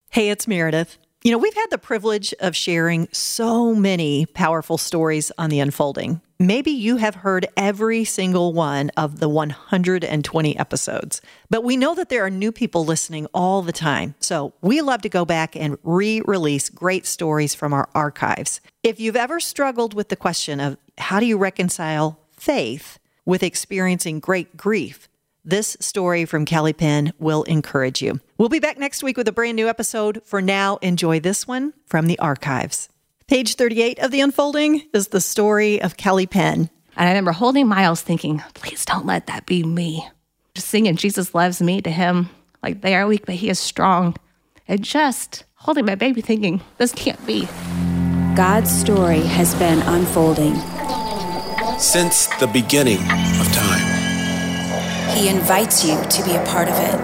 Hey, it's Meredith. You know, we've had the privilege of sharing so many powerful stories on The Unfolding. Maybe you have heard every single one of the 120 episodes, but we know that there are new people listening all the time. So we love to go back and re-release great stories from our archives. If you've ever struggled with the question of how do you reconcile faith with experiencing great grief, this story from Kelly Penn will encourage you. We'll be back next week with a brand new episode. For now, enjoy this one from the archives. Page 38 of The Unfolding is the story of Kelly Penn. And I remember holding Miles thinking, please don't let that be me. Just singing Jesus Loves Me to him. Like, they are weak, but he is strong. And just holding my baby thinking, this can't be. God's story has been unfolding since the beginning of time. He invites you to be a part of it.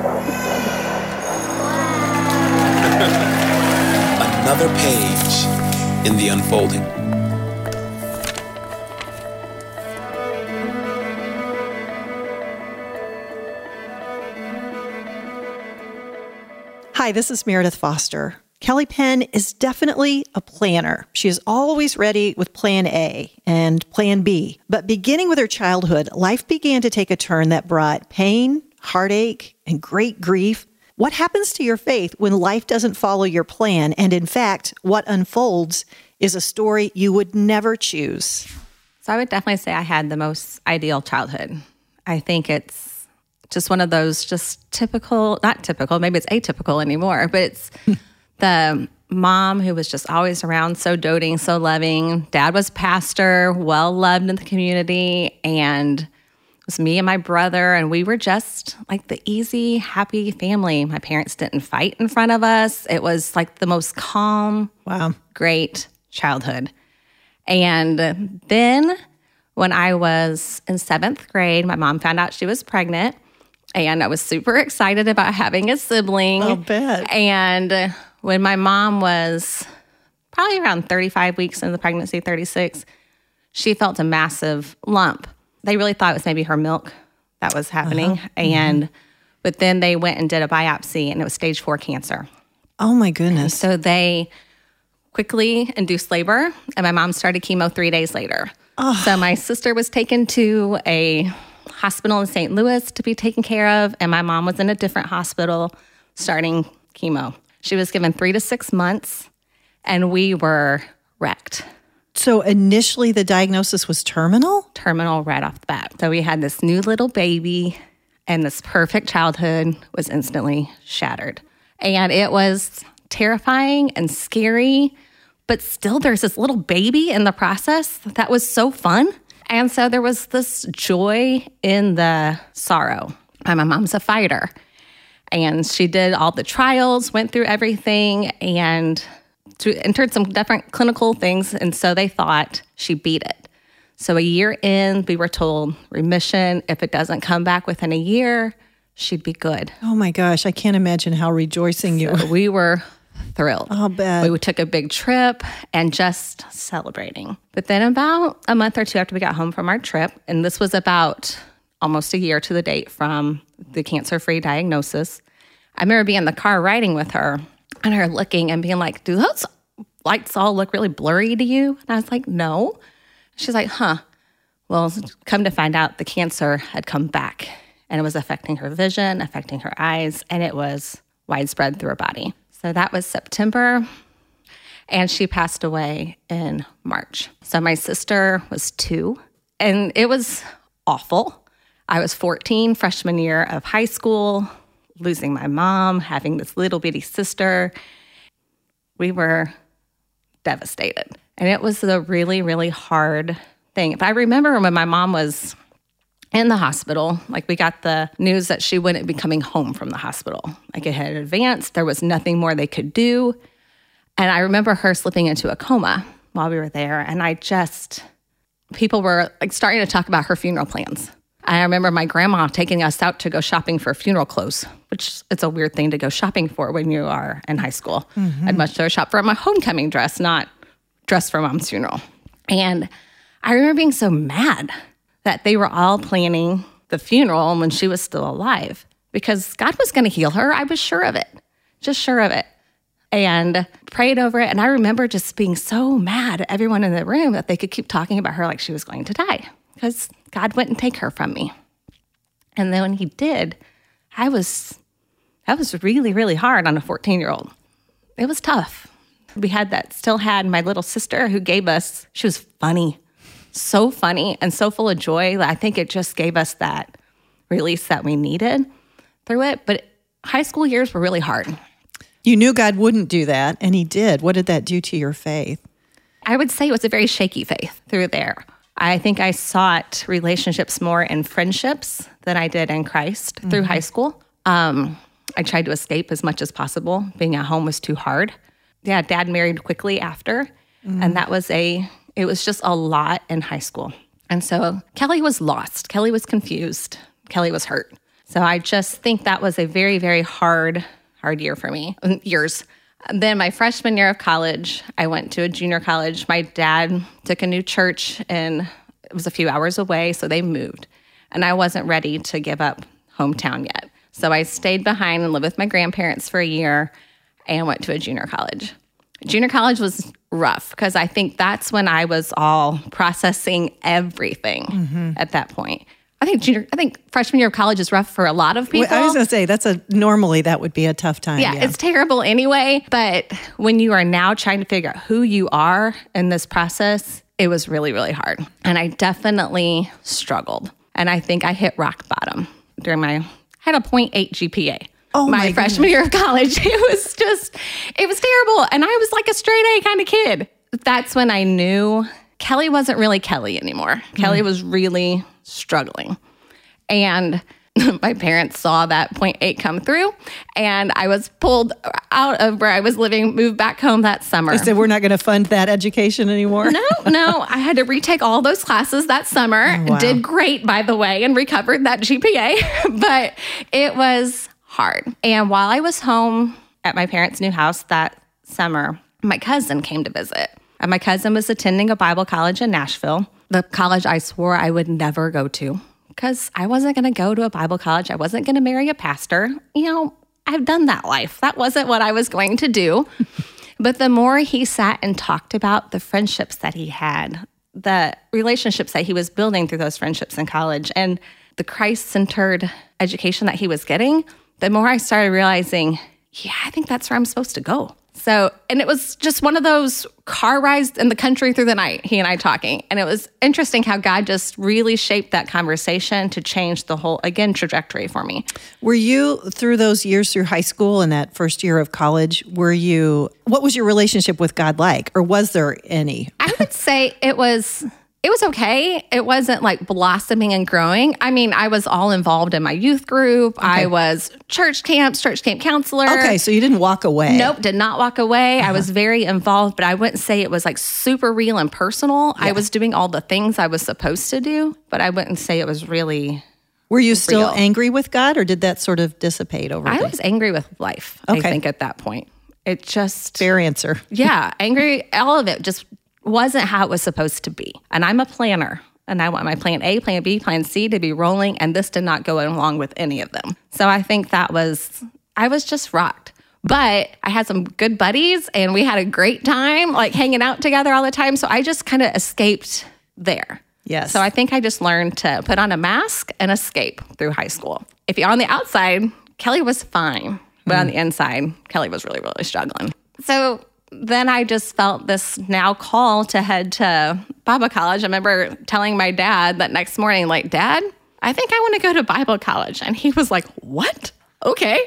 Another page in The Unfolding. Hi, this is Meredith Foster. Kelly Penn is definitely a planner. She is always ready with plan A and plan B. But beginning with her childhood, life began to take a turn that brought pain, heartache, and great grief. What happens to your faith when life doesn't follow your plan? And in fact, what unfolds is a story you would never choose. So I would definitely say I had the most ideal childhood. I think it's just one of those just typical, not typical, maybe it's atypical anymore, but it's the mom who was just always around, so doting, so loving. Dad was pastor, well-loved in the community, and it was me and my brother, and we were just like the easy, happy family. My parents didn't fight in front of us. It was like the most calm, great childhood. And then when I was in 7th grade, my mom found out she was pregnant, and I was super excited about having a sibling. I'll bet. And when my mom was probably around 35 weeks into the pregnancy, 36, she felt a massive lump. They really thought it was maybe her milk that was happening. But then they went and did a biopsy, and it was stage 4 cancer. Oh, my goodness. So they quickly induced labor, and my mom started chemo 3 days later. So my sister was taken to a hospital in St. Louis to be taken care of, and my mom was in a different hospital starting chemo. She was given 3 to 6 months, and we were wrecked. So initially the diagnosis was terminal? Terminal right off the bat. So we had this new little baby, and this perfect childhood was instantly shattered. And it was terrifying and scary, but still there's this little baby in the process that was so fun. And so there was this joy in the sorrow. My mom's a fighter. And she did all the trials, went through everything, and entered some different clinical things. And so they thought she beat it. So a year in, we were told remission. If it doesn't come back within a year, she'd be good. Oh my gosh, I can't imagine how rejoicing you were. So we were thrilled. I'll bet. We took a big trip and just celebrating. But then about a month or two after we got home from our trip, and this was about almost a year to the date from the cancer-free diagnosis, I remember being in the car riding with her and her looking and being like, do those lights all look really blurry to you? And I was like, no. She's like, well, come to find out the cancer had come back, and it was affecting her vision, affecting her eyes, and it was widespread through her body. So that was September, and she passed away in March. So my sister was 2, and it was awful. I was 14, freshman year of high school, losing my mom, having this little bitty sister. We were devastated. And it was a really, really hard thing. If I remember when my mom was in the hospital, like we got the news that she wouldn't be coming home from the hospital. Like it had advanced. There was nothing more they could do. And I remember her slipping into a coma while we were there. And people were like starting to talk about her funeral plans. I remember my grandma taking us out to go shopping for funeral clothes, which it's a weird thing to go shopping for when you are in high school. I'd much rather shop for my homecoming dress, not dress for mom's funeral. And I remember being so mad that they were all planning the funeral when she was still alive, because God was going to heal her. I was sure of it, just sure of it. and prayed over it. And I remember just being so mad at everyone in the room that they could keep talking about her like she was going to die because God wouldn't take her from me. And then when he did, that was really, really hard on a 14-year-old. It was tough. We still had my little sister who she was funny, so funny and so full of joy that I think it just gave us that release that we needed through it. But high school years were really hard. You knew God wouldn't do that, and he did. What did that do to your faith? I would say it was a very shaky faith through there. I think I sought relationships more in friendships than I did in Christ through high school. I tried to escape as much as possible. Being at home was too hard. Yeah, Dad married quickly after, and it was just a lot in high school. And so Kelly was lost. Kelly was confused. Kelly was hurt. So I just think that was a very, very hard year for me. Years. Then my freshman year of college, I went to a junior college. My dad took a new church, and it was a few hours away, so they moved. And I wasn't ready to give up hometown yet. So I stayed behind and lived with my grandparents for a year and went to a junior college. Junior college was rough because I think that's when I was all processing everything at that point. I think freshman year of college is rough for a lot of people. Well, I was going to say, normally that would be a tough time. Yeah, it's terrible anyway. But when you are now trying to figure out who you are in this process, it was really, really hard. And I definitely struggled. And I think I hit rock bottom I had a 0.8 GPA. Oh my freshman year of college. It was terrible. And I was like a straight A kind of kid. That's when I knew Kelly wasn't really Kelly anymore. Kelly was really struggling. And my parents saw that 0.8 come through, and I was pulled out of where I was living, moved back home that summer. They said, we're not going to fund that education anymore? No. I had to retake all those classes that summer. Oh, wow. Did great, by the way, and recovered that GPA. But it was hard. And while I was home at my parents' new house that summer, my cousin came to visit. And my cousin was attending a Bible college in Nashville, the college I swore I would never go to. Because I wasn't going to go to a Bible college. I wasn't going to marry a pastor. I've done that life. That wasn't what I was going to do. But the more he sat and talked about the friendships that he had, the relationships that he was building through those friendships in college, and the Christ-centered education that he was getting, the more I started realizing, yeah, I think that's where I'm supposed to go. So, and it was just one of those car rides in the country through the night, he and I talking. And it was interesting how God just really shaped that conversation to change the whole, again, trajectory for me. Were you, through those years through high school and that first year of college, what was your relationship with God like? Or was there any? I would say it was okay. It wasn't like blossoming and growing. I mean, I was all involved in my youth group. Okay. I was church camp counselor. Okay, so you didn't walk away. Nope, did not walk away. I was very involved, but I wouldn't say it was like super real and personal. Yeah. I was doing all the things I was supposed to do, but I wouldn't say it was really Were you still angry with God, or did that sort of dissipate over I was angry with life, I think, at that point. It just... Fair answer. Yeah, angry, all of it just wasn't how it was supposed to be. And I'm a planner, and I want my plan A, plan B, plan C to be rolling, and this did not go along with any of them. So I think I was just rocked. But I had some good buddies, and we had a great time, like hanging out together all the time. So I just kind of escaped there. Yes. So I think I just learned to put on a mask and escape through high school. If you're on the outside, Kelly was fine. But on the inside, Kelly was really, really struggling. So then I just felt this now call to head to Bible college. I remember telling my dad that next morning, like, Dad, I think I want to go to Bible college. And he was like, what? Okay.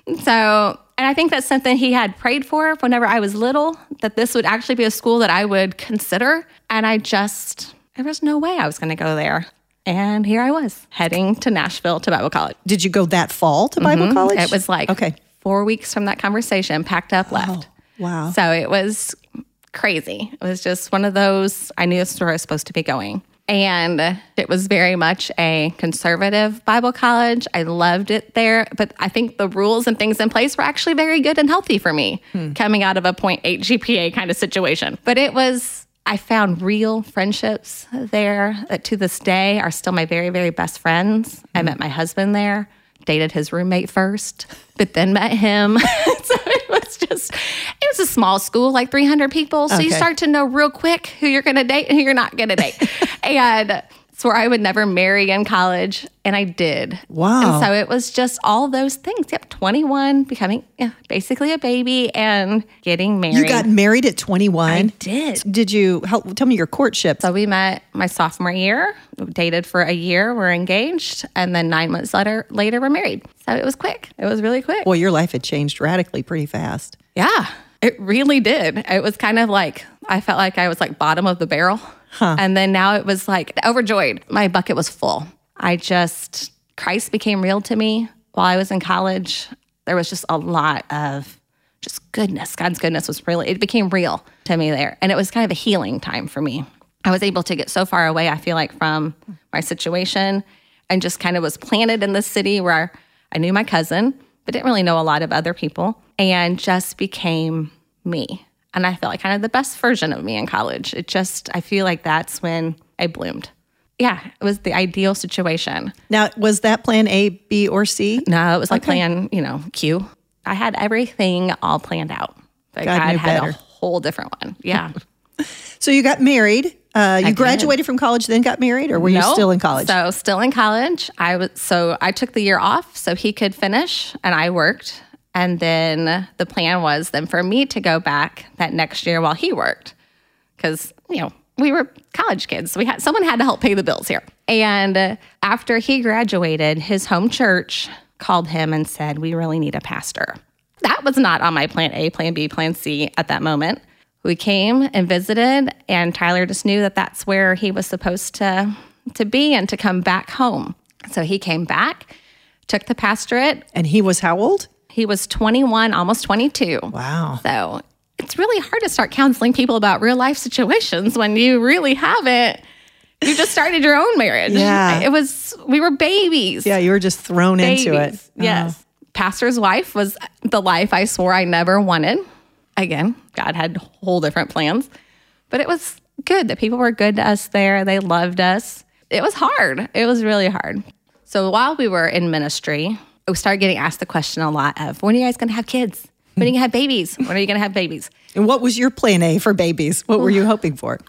So, and I think that's something he had prayed for whenever I was little, that this would actually be a school that I would consider. And there was no way I was going to go there. And here I was, heading to Nashville to Bible college. Did you go that fall to Bible college? It was like 4 weeks from that conversation, packed up, left. Wow. So it was crazy. It was just one of those, I knew this where I was supposed to be going. And it was very much a conservative Bible college. I loved it there. But I think the rules and things in place were actually very good and healthy for me, coming out of a 0.8 GPA kind of situation. But I found real friendships there that to this day are still my very, very best friends. I met my husband there, dated his roommate first, but then met him. So it small school, like 300 people. So you start to know real quick who you're going to date and who you're not going to date. And swore I would never marry in college, and I did. Wow. And so it was just all those things. Yep, 21, becoming basically a baby and getting married. You got married at 21? I did. Did you, tell me your courtship. So we met my sophomore year, dated for a year, we're engaged, and then 9 months later we're married. So it was quick. It was really quick. Well, your life had changed radically pretty fast. Yeah, it really did. It was kind of like, I felt like I was like bottom of the barrel. And then now it was like overjoyed. My bucket was full. Christ became real to me while I was in college. There was just a lot of just goodness. God's goodness it became real to me there. And it was kind of a healing time for me. I was able to get so far away, I feel like, from my situation and just kind of was planted in this city where I knew my cousin, but didn't really know a lot of other people, and just became me. And I felt like kind of the best version of me in college. I feel like that's when I bloomed. Yeah, it was the ideal situation. Now, was that plan A, B, or C? No, it was like plan, Q. I had everything all planned out. But God had better. A whole different one. Yeah. So you got married. You graduated from college, then got married, or were you still in college? So still in college. I took the year off so he could finish, and I worked. And then the plan was then for me to go back that next year while he worked. Because, we were college kids. So someone had to help pay the bills here. And after he graduated, his home church called him and said, we really need a pastor. That was not on my plan A, plan B, plan C at that moment. We came and visited, and Tyler just knew that that's where he was supposed to be and to come back home. So he came back, took the pastorate. And he was how old? He was 21, almost 22. Wow. So it's really hard to start counseling people about real life situations when you really haven't. You just started your own marriage. Yeah. We were babies. Yeah, you were just thrown into it. Yes. Pastor's wife was the life I swore I never wanted. Again, God had whole different plans. But it was good that people were good to us there. They loved us. It was hard. It was really hard. So while we were in ministry, we started getting asked the question a lot of, when are you guys going to have kids? When are you going to have babies? When are you going to have babies? And what was your plan A for babies? What were you hoping for?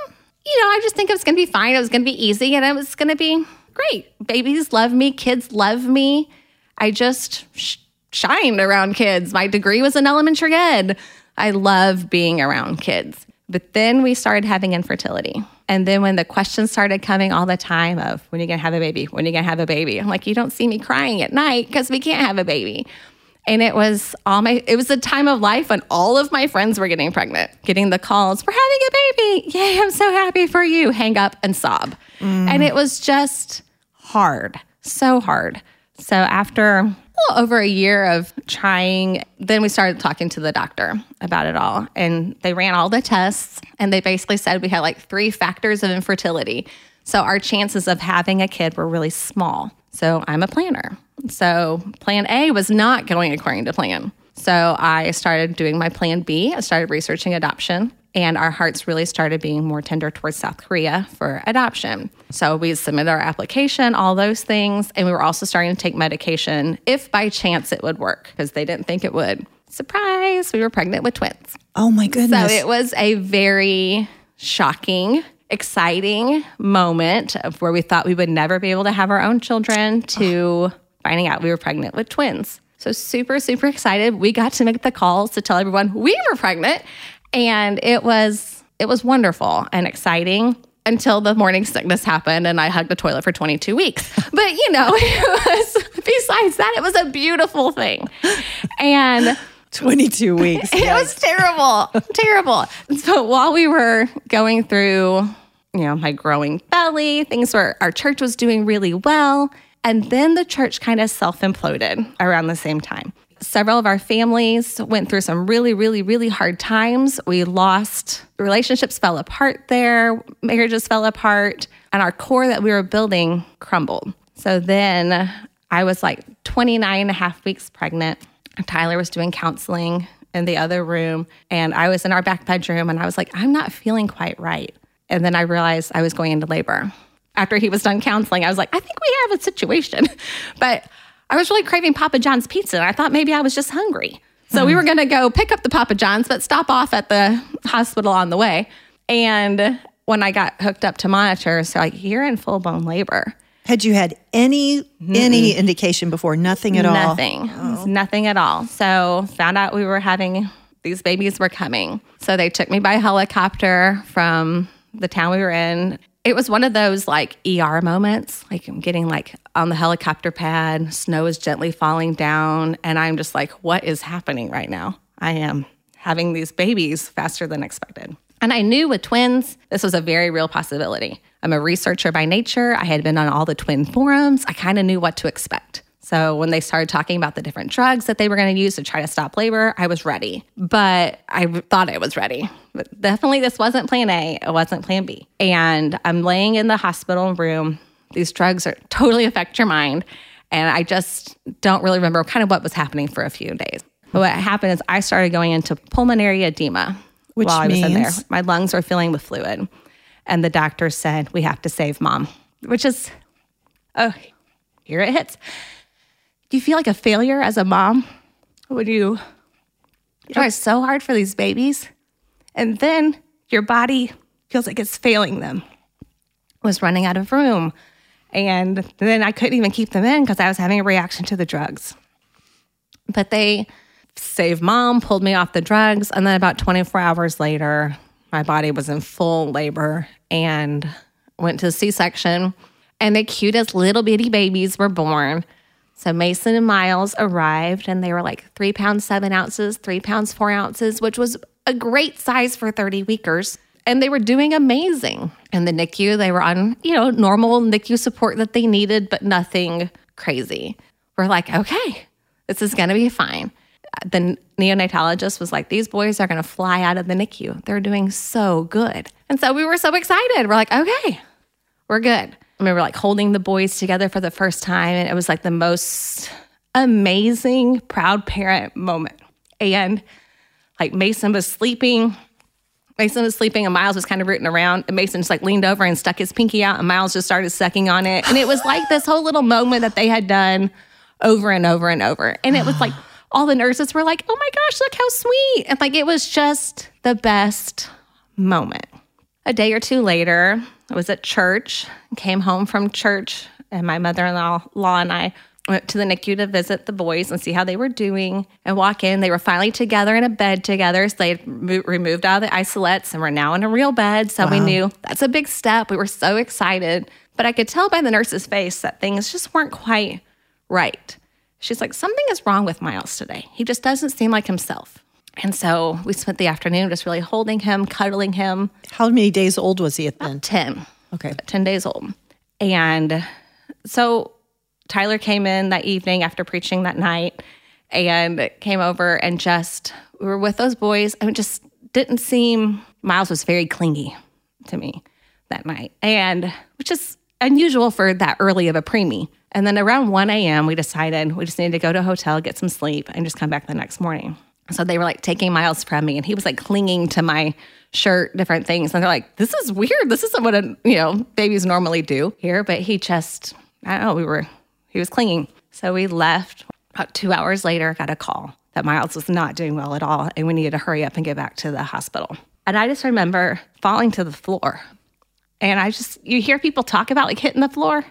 I just think it was going to be fine. It was going to be easy, and it was going to be great. Babies love me. Kids love me. I just shined around kids. My degree was in elementary ed. I love being around kids. But then we started having infertility. And then when the questions started coming all the time of, when are you going to have a baby? When are you going to have a baby? I'm like, you don't see me crying at night because we can't have a baby. And it was a time of life when all of my friends were getting pregnant, getting the calls, we're having a baby. Yay, I'm so happy for you. Hang up and sob. And it was just hard, so hard. So after a little over a year of trying, then we started talking to the doctor about it all. And they ran all the tests, and they basically said we had like 3 factors of infertility. So our chances of having a kid were really small. So I'm a planner. So plan A was not going according to plan. So I started doing my plan B. I started researching adoption, and our hearts really started being more tender towards South Korea for adoption. So we submitted our application, all those things, and we were also starting to take medication if by chance it would work, because they didn't think it would. Surprise, we were pregnant with twins. Oh my goodness. So it was a very shocking, exciting moment of where we thought we would never be able to have our own children to finding out we were pregnant with twins. So super, super excited. We got to make the calls to tell everyone we were pregnant. And it was wonderful and exciting until the morning sickness happened and I hugged the toilet for 22 weeks. But, besides that, it was a beautiful thing. And 22 weeks. It was terrible. So while we were going through, my growing belly, our church was doing really well. And then the church kind of self-imploded around the same time. Several of our families went through some really, really, really hard times. We lost, relationships fell apart there, marriages fell apart, and our core that we were building crumbled. So then I was like 29 and a half weeks pregnant. Tyler was doing counseling in the other room, and I was in our back bedroom, and I was like, I'm not feeling quite right. And then I realized I was going into labor. After he was done counseling, I was like, I think we have a situation. But I was really craving Papa John's pizza, and I thought maybe I was just hungry. So we were going to go pick up the Papa John's, but stop off at the hospital on the way. And when I got hooked up to monitors, they're like, you're in full-blown labor. Had you had any indication before? Nothing at all? Nothing. Nothing at all. So found out we were having, these babies were coming. So they took me by helicopter from the town we were in. It was one of those like ER moments, like I'm getting like on the helicopter pad, snow is gently falling down, and I'm just like, what is happening right now? I am having these babies faster than expected. And I knew with twins, this was a very real possibility. I'm a researcher by nature. I had been on all the twin forums. I kind of knew what to expect. So when they started talking about the different drugs that they were going to use to try to stop labor, I was ready. But I thought I was ready. But definitely this wasn't plan A. It wasn't plan B. And I'm laying in the hospital room. These drugs totally affect your mind. And I just don't really remember kind of what was happening for a few days. But what happened is I started going into pulmonary edema. Which while I was means? in there. My lungs were filling with fluid. And the doctor said, we have to save mom, which is, oh, here it hits. Do you feel like a failure as a mom? Would you try so hard for these babies? And then your body feels like it's failing them. I was running out of room. And then I couldn't even keep them in because I was having a reaction to the drugs. But they saved mom, pulled me off the drugs, and then about 24 hours later, my body was in full labor and went to C-section, and the cutest little bitty babies were born. So Mason and Miles arrived, and they were like 3 pounds, 7 ounces, 3 pounds, 4 ounces, which was a great size for 30-weekers. And they were doing amazing. In the NICU, they were on, normal NICU support that they needed, but nothing crazy. We're like, okay, this is going to be fine. The neonatologist was like, these boys are going to fly out of the NICU. They're doing so good. And so we were so excited. We're like, okay, we're good. I remember like holding the boys together for the first time, and it was like the most amazing, proud parent moment. And like Mason was sleeping, and Miles was kind of rooting around, and Mason just like leaned over and stuck his pinky out, and Miles just started sucking on it. And it was like this whole little moment that they had done over and over and over. And it was like, all the nurses were like, oh my gosh, look how sweet. And like, it was just the best moment. A day or two later, I was at church, came home from church, and my mother-in-law and I went to the NICU to visit the boys and see how they were doing and walk in. They were finally together in a bed together. So they had removed all the isolates and were now in a real bed. So we knew that's a big step. We were so excited. But I could tell by the nurse's face that things just weren't quite right. She's like, something is wrong with Miles today. He just doesn't seem like himself. And so we spent the afternoon just really holding him, cuddling him. How many days old was he then? 10. Okay. 10 days old. And so Tyler came in that evening after preaching that night and came over and we were with those boys. And it just didn't seem, Miles was very clingy to me that night. And which is unusual for that early of a preemie. And then around 1 a.m., we decided we just needed to go to a hotel, get some sleep, and just come back the next morning. So they were like taking Miles from me, and he was like clinging to my shirt, different things. And they're like, this is weird. This isn't what babies normally do here. But he just, I don't know, he was clinging. So we left. About 2 hours later, got a call that Miles was not doing well at all, and we needed to hurry up and get back to the hospital. And I just remember falling to the floor. And you hear people talk about like hitting the floor.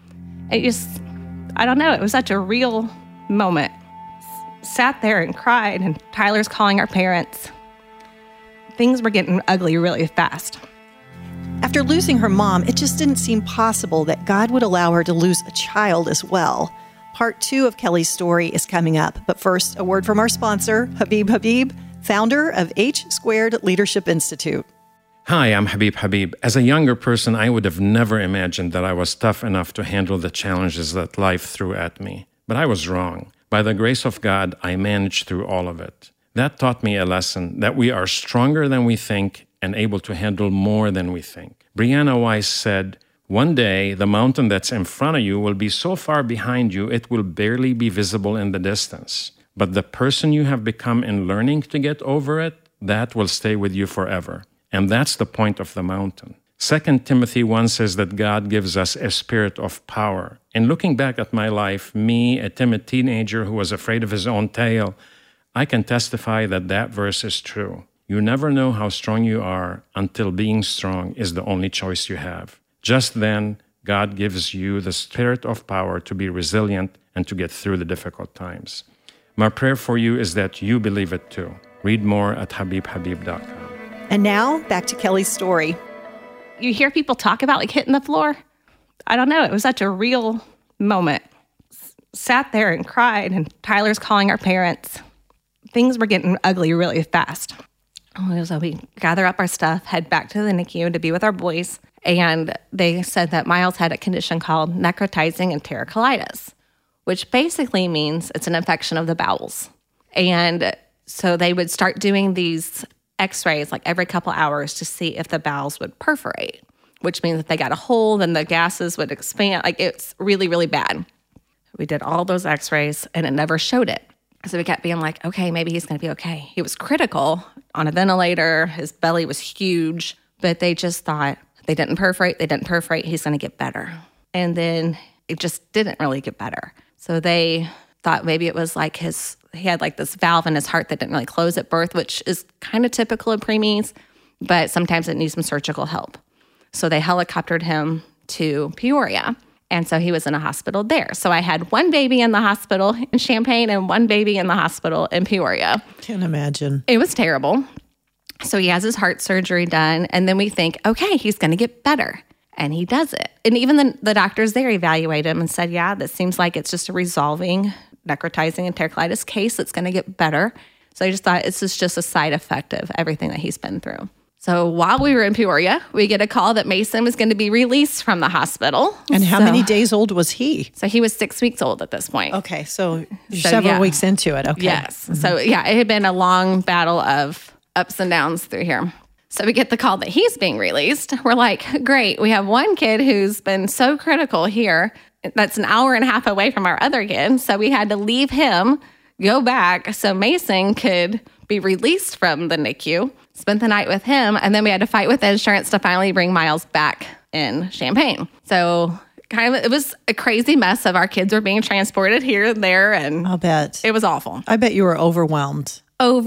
I don't know, it was such a real moment. Sat there and cried, and Tyler's calling our parents. Things were getting ugly really fast. After losing her mom, it just didn't seem possible that God would allow her to lose a child as well. Part 2 of Kelly's story is coming up. But first, a word from our sponsor, Habib, founder of H² Leadership Institute. Hi, I'm Habib. As a younger person, I would have never imagined that I was tough enough to handle the challenges that life threw at me. But I was wrong. By the grace of God, I managed through all of it. That taught me a lesson that we are stronger than we think and able to handle more than we think. Brianna Weiss said, one day, the mountain that's in front of you will be so far behind you, it will barely be visible in the distance. But the person you have become in learning to get over it, that will stay with you forever. And that's the point of the mountain. 2 Timothy 1 says that God gives us a spirit of power. And looking back at my life, me, a timid teenager who was afraid of his own tail, I can testify that that verse is true. You never know how strong you are until being strong is the only choice you have. Just then, God gives you the spirit of power to be resilient and to get through the difficult times. My prayer for you is that you believe it too. Read more at HabibHabib.com. And now, back to Kelly's story. You hear people talk about like hitting the floor. I don't know. It was such a real moment. Sat there and cried, and Tyler's calling our parents. Things were getting ugly really fast. So we gather up our stuff, head back to the NICU to be with our boys. And they said that Miles had a condition called necrotizing enterocolitis, which basically means it's an infection of the bowels. And so they would start doing these x-rays like every couple hours to see if the bowels would perforate, which means if they got a hole, then the gases would expand. Like it's really, really bad. We did all those x-rays and it never showed it. So we kept being like, okay, maybe he's going to be okay. He was critical on a ventilator. His belly was huge, but they just thought they didn't perforate. He's going to get better. And then it just didn't really get better. So they thought maybe it was like he had like this valve in his heart that didn't really close at birth, which is kind of typical of preemies, but sometimes it needs some surgical help. So they helicoptered him to Peoria. And so he was in a hospital there. So I had one baby in the hospital in Champaign and one baby in the hospital in Peoria. Can't imagine. It was terrible. So he has his heart surgery done. And then we think, okay, he's going to get better. And he does it. And even the doctors there evaluate him and said, yeah, this seems like it's just a resolving necrotizing enterocolitis case that's going to get better. So I just thought this is just a side effect of everything that he's been through. So while we were in Peoria, we get a call that Mason was going to be released from the hospital. And how many days old was he? So he was 6 weeks old at this point. Okay, so several weeks into it. Okay. Yes. Mm-hmm. So yeah, it had been a long battle of ups and downs through here. So we get the call that he's being released. We're like, great. We have one kid who's been so critical here. That's an hour and a half away from our other kid. So we had to leave him, go back so Mason could be released from the NICU, spent the night with him, and then we had to fight with insurance to finally bring Miles back in Champaign. So it was a crazy mess of our kids were being transported here and there, and I'll bet. It was awful. I bet you were overwhelmed.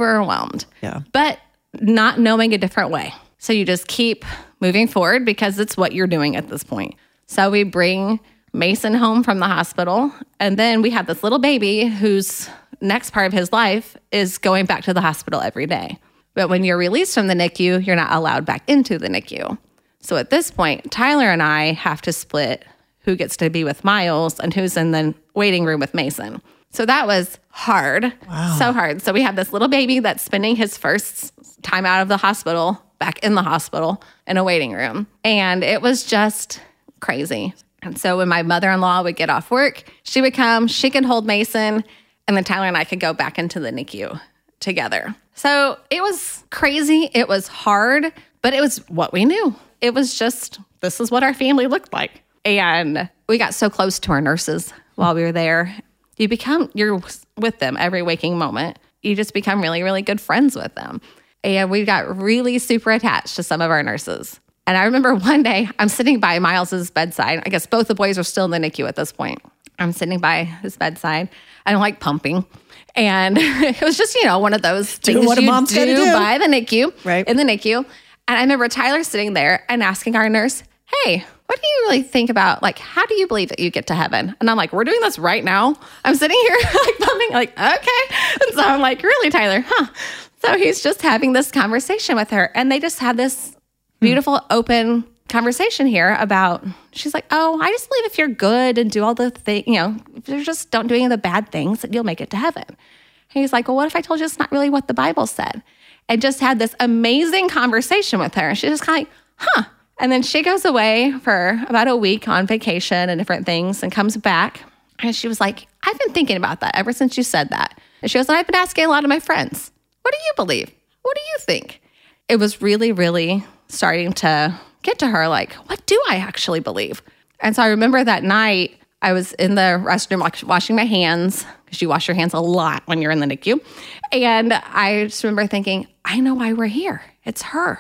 Yeah. But not knowing a different way. So you just keep moving forward because it's what you're doing at this point. So we bring Mason home from the hospital, and then we have this little baby whose next part of his life is going back to the hospital every day. But when you're released from the NICU, you're not allowed back into the NICU. So at this point, Tyler and I have to split who gets to be with Miles and who's in the waiting room with Mason. So that was hard. Wow. So hard. So we have this little baby that's spending his first time out of the hospital, back in the hospital, in a waiting room. And it was just crazy. And so when my mother-in-law would get off work, she would come, she could hold Mason, and then Tyler and I could go back into the NICU together. So it was crazy. It was hard, but it was what we knew. It was just, this is what our family looked like. And we got so close to our nurses while we were there. You're with them every waking moment. You just become really, really good friends with them. And we got really super attached to some of our nurses. And I remember one day I'm sitting by Miles's bedside. I guess both the boys are still in the NICU at this point. I'm sitting by his bedside. I don't like pumping. And it was just, one of those things what a mom's you do by the NICU, right? In the NICU. And I remember Tyler sitting there and asking our nurse, hey, what do you really think about, how do you believe that you get to heaven? And I'm like, we're doing this right now. I'm sitting here pumping, okay. And so I'm like, really, Tyler? Huh. So he's just having this conversation with her. And they just had this beautiful, open conversation here about, she's like, oh, I just believe if you're good and do all the things, if you just don't do any of the bad things, that you'll make it to heaven. And he's like, well, what if I told you it's not really what the Bible said? And just had this amazing conversation with her. And she's just kind of like, huh. And then she goes away for about a week on vacation and different things and comes back. And she was like, I've been thinking about that ever since you said that. And she goes, and I've been asking a lot of my friends, what do you believe? What do you think? It was really, really starting to get to her, what do I actually believe? And so I remember that night I was in the restroom washing my hands, because you wash your hands a lot when you're in the NICU. And I just remember thinking, I know why we're here. It's her.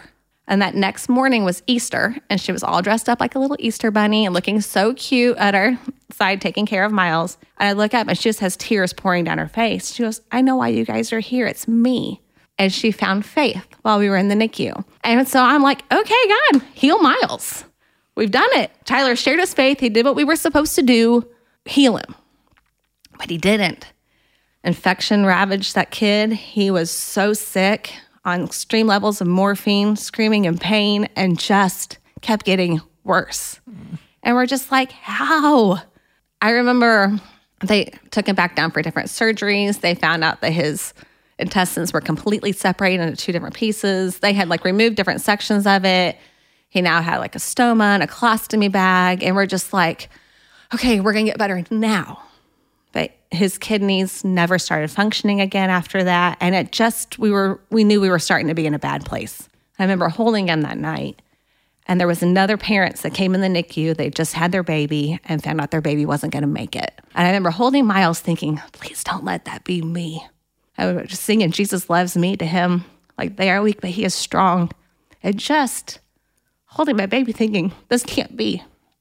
And that next morning was Easter, and she was all dressed up like a little Easter bunny and looking so cute at her side, taking care of Miles. And I look up, and she just has tears pouring down her face. She goes, I know why you guys are here. It's me. And she found faith while we were in the NICU. And so I'm like, okay, God, heal Miles. We've done it. Tyler shared his faith. He did what we were supposed to do, heal him. But he didn't. Infection ravaged that kid. He was so sick on extreme levels of morphine, screaming in pain, and just kept getting worse. And we're just like, how? I remember they took him back down for different surgeries. They found out that his intestines were completely separated into 2 different pieces. They had like removed different sections of it. He now had like a stoma and a colostomy bag. And we're just like, okay, we're going to get better now. But his kidneys never started functioning again after that. And it just, we knew we were starting to be in a bad place. I remember holding him that night. And there was another parents that came in the NICU. They just had their baby and found out their baby wasn't going to make it. And I remember holding Miles thinking, please don't let that be me. I was just singing Jesus Loves Me to him. Like, they are weak, but he is strong. And just holding my baby thinking, this can't be.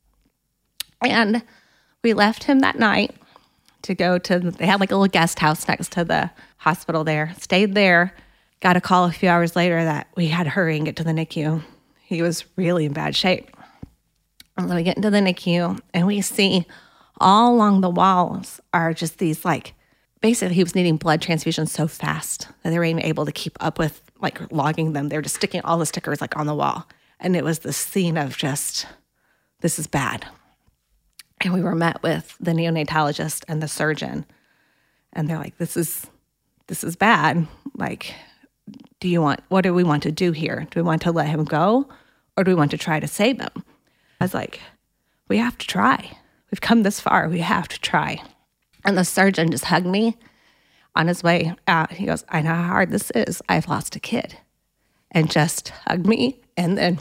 And we left him that night to go to, they had like a little guest house next to the hospital there. Stayed there. Got a call a few hours later that we had to hurry and get to the NICU. He was really in bad shape. And so we get into the NICU and we see all along the walls are just these like, basically he was needing blood transfusions so fast that they were even able to keep up with like logging them. They were just sticking all the stickers like on the wall. And it was the scene of just, this is bad. And we were met with the neonatologist and the surgeon. And they're like, this is bad. Like, what do we want to do here? Do we want to let him go? Or do we want to try to save him? I was like, we have to try. We've come this far. We have to try. And the surgeon just hugged me on his way out. He goes, I know how hard this is. I've lost a kid. And just hugged me and then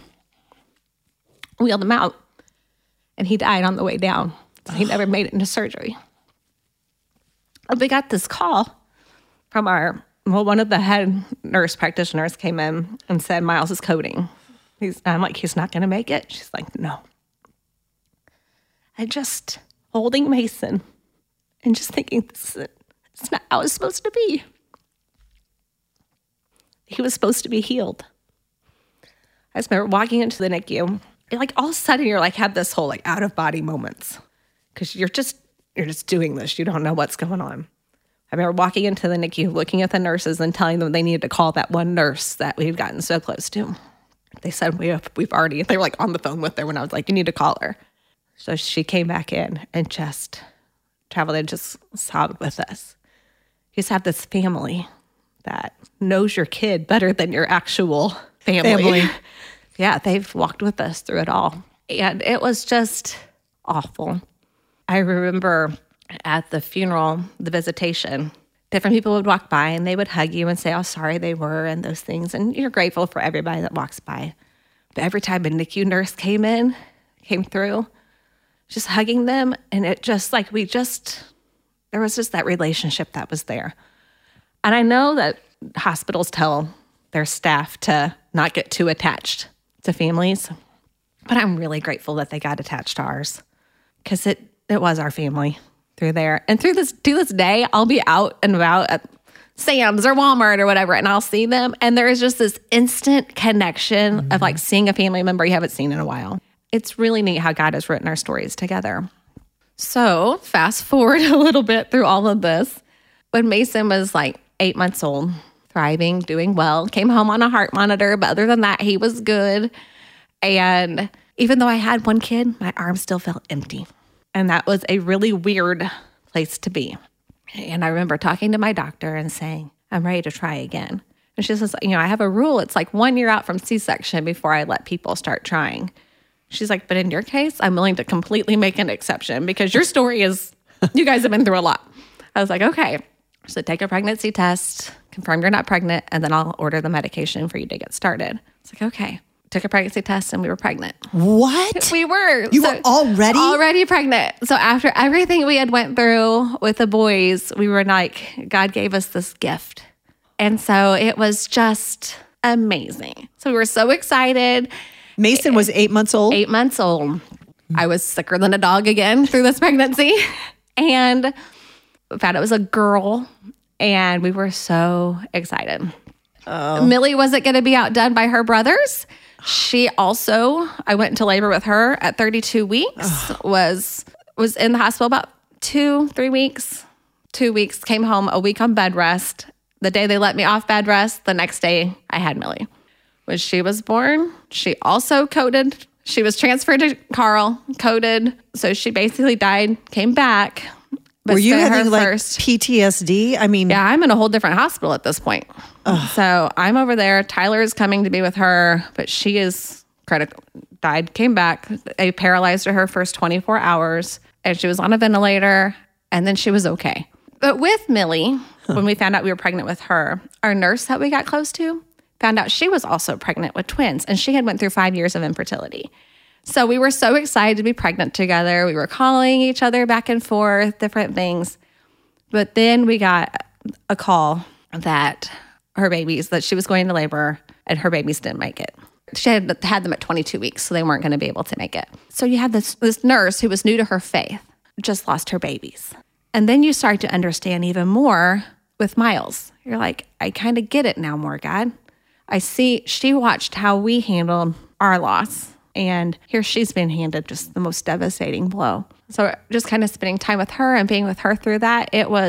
wheeled him out. And he died on the way down. So he never made it into surgery. We got this call from one of the head nurse practitioners came in and said, Miles is coding. I'm like, he's not going to make it? She's like, no. I just holding Mason and just thinking, it's not how it's supposed to be. He was supposed to be healed. I just remember walking into the NICU. Like all of a sudden you're like have this whole like out of body moments because you're just doing this. You don't know what's going on. I remember walking into the NICU, looking at the nurses and telling them they needed to call that one nurse that we've gotten so close to. They said we've already. They were like on the phone with her when I was like, you need to call her. So she came back in and just traveled and just sobbed with us. You just have this family that knows your kid better than your actual family. Yeah, they've walked with us through it all. And it was just awful. I remember at the funeral, the visitation, different people would walk by and they would hug you and say how sorry they were and those things. And you're grateful for everybody that walks by. But every time a NICU nurse came through, just hugging them. And it just like, there was just that relationship that was there. And I know that hospitals tell their staff to not get too attached to families, but I'm really grateful that they got attached to ours because it was our family through there. And to this day, I'll be out and about at Sam's or Walmart or whatever, and I'll see them. And there is just this instant connection of like seeing a family member you haven't seen in a while. It's really neat how God has written our stories together. So fast forward a little bit through all of this. When Mason was like 8 months old, thriving, doing well, came home on a heart monitor, but other than that, he was good. And even though I had one kid, my arm still felt empty. And that was a really weird place to be. And I remember talking to my doctor and saying, I'm ready to try again. And she says, I have a rule. It's like 1 year out from C-section before I let people start trying. She's like, but in your case, I'm willing to completely make an exception because your story is, you guys have been through a lot. I was like, okay. So take a pregnancy test, confirm you're not pregnant, and then I'll order the medication for you to get started. It's like, okay. Took a pregnancy test and we were pregnant. What? We were. You were already? Already pregnant. So after everything we had went through with the boys, we were like, God gave us this gift. And so it was just amazing. So we were so excited. Mason was 8 months old. 8 months old. I was sicker than a dog again through this pregnancy. And we found it was a girl. And we were so excited. Millie wasn't going to be outdone by her brothers. She also, I went into labor with her at 32 weeks, was in the hospital about 2-3 weeks. 2 weeks, came home a week on bed rest. The day they let me off bed rest, the next day I had Millie. When she was born, she also coded. She was transferred to Carl, coded. So she basically died, came back. Were you having like PTSD? I mean, yeah, I'm in a whole different hospital at this point. So I'm over there. Tyler's coming to be with her, but she is critical. Died, came back. They paralyzed her first 24 hours, and she was on a ventilator, and then she was okay. But with Millie, when we found out we were pregnant with her, our nurse that we got close to found out she was also pregnant with twins, and she had went through 5 years of infertility. So we were so excited to be pregnant together. We were calling each other back and forth, different things. But then we got a call that that she was going to labor and her babies didn't make it. She had them at 22 weeks, so they weren't going to be able to make it. So you had this nurse who was new to her faith, just lost her babies. And then you start to understand even more with Miles. You're like, I kind of get it now more, God. I see she watched how we handled our loss. And here she's been handed just the most devastating blow. So just kind of spending time with her and being with her through that,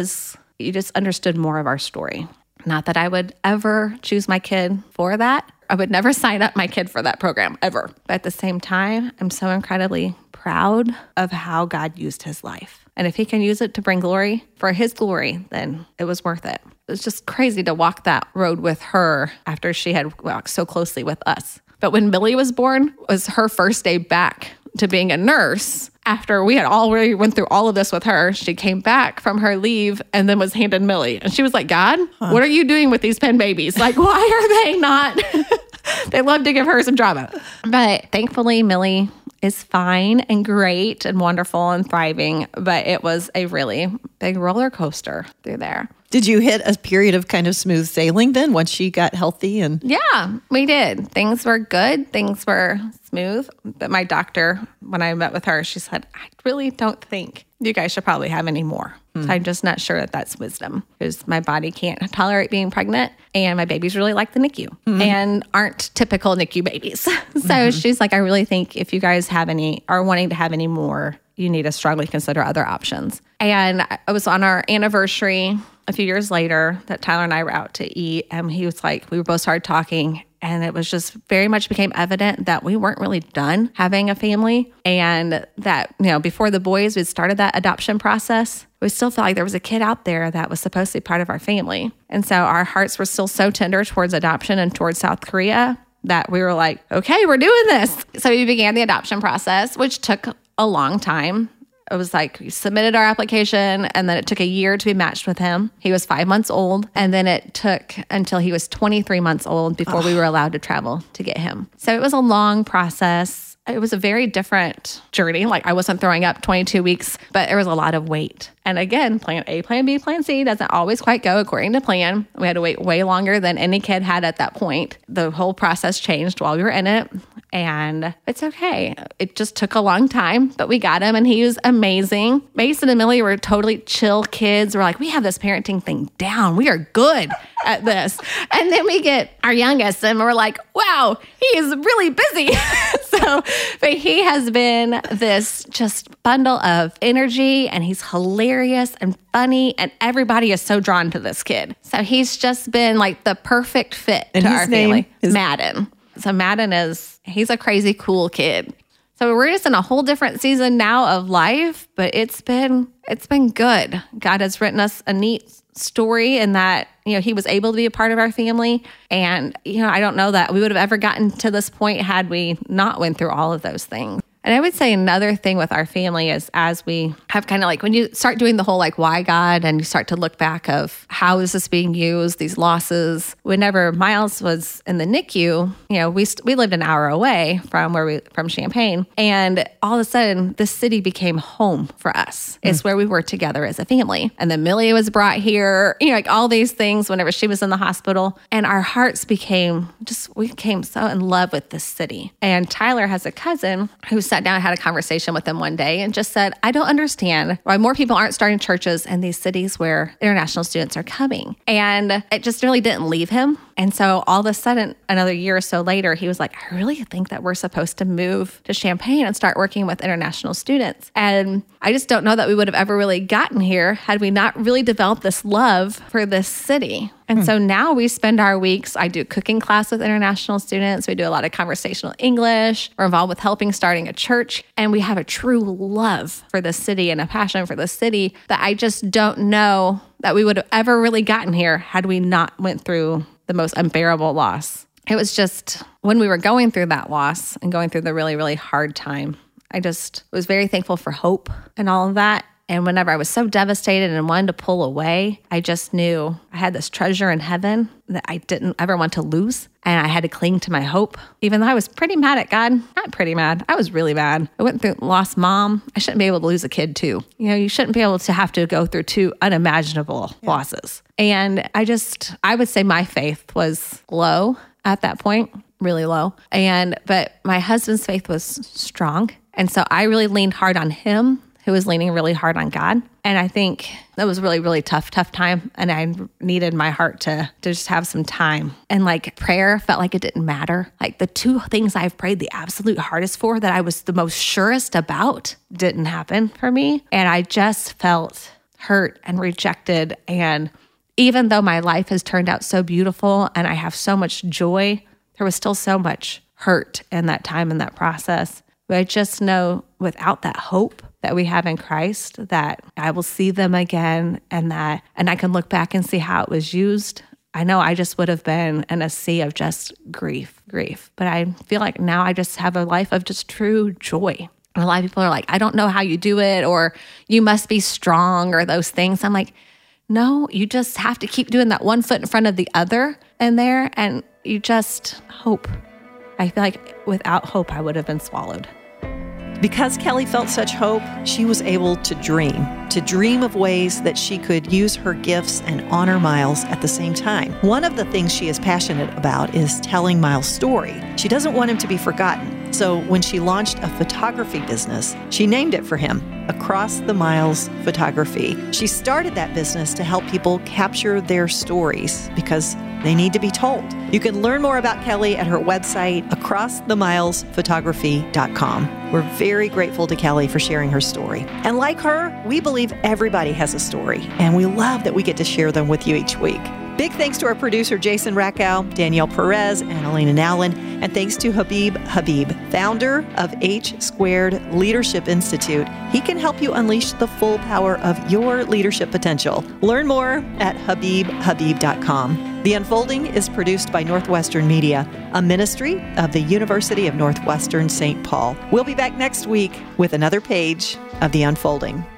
you just understood more of our story. Not that I would ever choose my kid for that. I would never sign up my kid for that program, ever. But at the same time, I'm so incredibly proud of how God used his life. And if he can use it to bring glory for his glory, then it was worth it. It was just crazy to walk that road with her after she had walked so closely with us. But when Millie was born, was her first day back to being a nurse. After we had already went through all of this with her, she came back from her leave and then was handed Millie. And she was like, God, what are you doing with these pen babies? Like, why are they not? They love to give her some drama. But thankfully, Millie is fine and great and wonderful and thriving. But it was a really big roller coaster through there. Did you hit a period of kind of smooth sailing then once she got healthy? And yeah, we did. Things were good. Things were smooth. But my doctor, when I met with her, she said, I really don't think you guys should probably have any more. So I'm just not sure that that's wisdom because my body can't tolerate being pregnant and my babies really like the NICU and aren't typical NICU babies. So she's like, I really think if you guys have any, are wanting to have any more, you need to strongly consider other options. And it was on our anniversary a few years later that Tyler and I were out to eat, and he was like, we both started talking, and it was just very much became evident that we weren't really done having a family, and that, before the boys, we started that adoption process. We still felt like there was a kid out there that was supposed to be part of our family. And so our hearts were still so tender towards adoption and towards South Korea that we were like, okay, we're doing this. So we began the adoption process, which took a long time. It was like we submitted our application and then it took a year to be matched with him. He was 5 months old. And then it took until he was 23 months old before we were allowed to travel to get him. So it was a long process. It was a very different journey. Like I wasn't throwing up 22 weeks, but there was a lot of wait. And again, plan A, plan B, plan C doesn't always quite go according to plan. We had to wait way longer than any kid had at that point. The whole process changed while we were in it. And it's okay. It just took a long time, but we got him and he was amazing. Mason and Millie were totally chill kids. We're like, we have this parenting thing down. We are good at this. And then we get our youngest and we're like, wow, he is really busy. But he has been this just bundle of energy and he's hilarious and funny and everybody is so drawn to this kid. So he's just been like the perfect fit to our family. Madden. So Madden he's a crazy cool kid. So we're just in a whole different season now of life, but it's been good. God has written us a neat story in that, he was able to be a part of our family. And, I don't know that we would have ever gotten to this point had we not went through all of those things. And I would say another thing with our family is as we have kind of like, when you start doing the whole like, why God, and you start to look back of how is this being used, these losses. Whenever Miles was in the NICU, we lived an hour away from Champaign. And all of a sudden, this city became home for us. It's where we were together as a family. And then Millie was brought here, like all these things whenever she was in the hospital. And our hearts we became so in love with this city. And Tyler has a cousin who sat down and had a conversation with him one day and just said, I don't understand why more people aren't starting churches in these cities where international students are coming. And it just really didn't leave him. And so all of a sudden, another year or so later, he was like, I really think that we're supposed to move to Champaign and start working with international students. And I just don't know that we would have ever really gotten here had we not really developed this love for this city. And so now we spend our weeks, I do cooking class with international students. We do a lot of conversational English. We're involved with helping starting a church. And we have a true love for the city and a passion for the city that I just don't know that we would have ever really gotten here had we not went through the most unbearable loss. It was just when we were going through that loss and going through the really, really hard time, I just was very thankful for hope and all of that. And whenever I was so devastated and wanted to pull away, I just knew I had this treasure in heaven that I didn't ever want to lose. And I had to cling to my hope, even though I was pretty mad at God. Not pretty mad. I was really mad. I went through lost mom. I shouldn't be able to lose a kid too. You shouldn't be able to have to go through two unimaginable losses. And I would say my faith was low at that point, really low. But my husband's faith was strong. And so I really leaned hard on him, who was leaning really hard on God. And I think that was really, really tough time. And I needed my heart to just have some time. And like prayer felt like it didn't matter. Like the two things I've prayed the absolute hardest for that I was the most surest about didn't happen for me. And I just felt hurt and rejected. And even though my life has turned out so beautiful and I have so much joy, there was still so much hurt in that time, in that process. But I just know without that hope that we have in Christ, that I will see them again and I can look back and see how it was used. I know I just would have been in a sea of just grief. But I feel like now I just have a life of just true joy. And a lot of people are like, I don't know how you do it, or you must be strong, or those things. I'm like, no, you just have to keep doing that one foot in front of the other in there, and you just hope. I feel like without hope, I would have been swallowed. Because Kelly felt such hope, she was able to dream of ways that she could use her gifts and honor Miles at the same time. One of the things she is passionate about is telling Miles' story. She doesn't want him to be forgotten. So when she launched a photography business, she named it for him, Across the Miles Photography. She started that business to help people capture their stories because they need to be told. You can learn more about Kelly at her website, acrossthemilesphotography.com. We're very grateful to Kelly for sharing her story. And like her, we believe everybody has a story, and we love that we get to share them with you each week. Big thanks to our producer, Jason Rackow, Danielle Perez, and Elena Nowlin, and thanks to Habib, founder of H Squared Leadership Institute. He can help you unleash the full power of your leadership potential. Learn more at habibhabib.com. The Unfolding is produced by Northwestern Media, a ministry of the University of Northwestern St. Paul. We'll be back next week with another page of The Unfolding.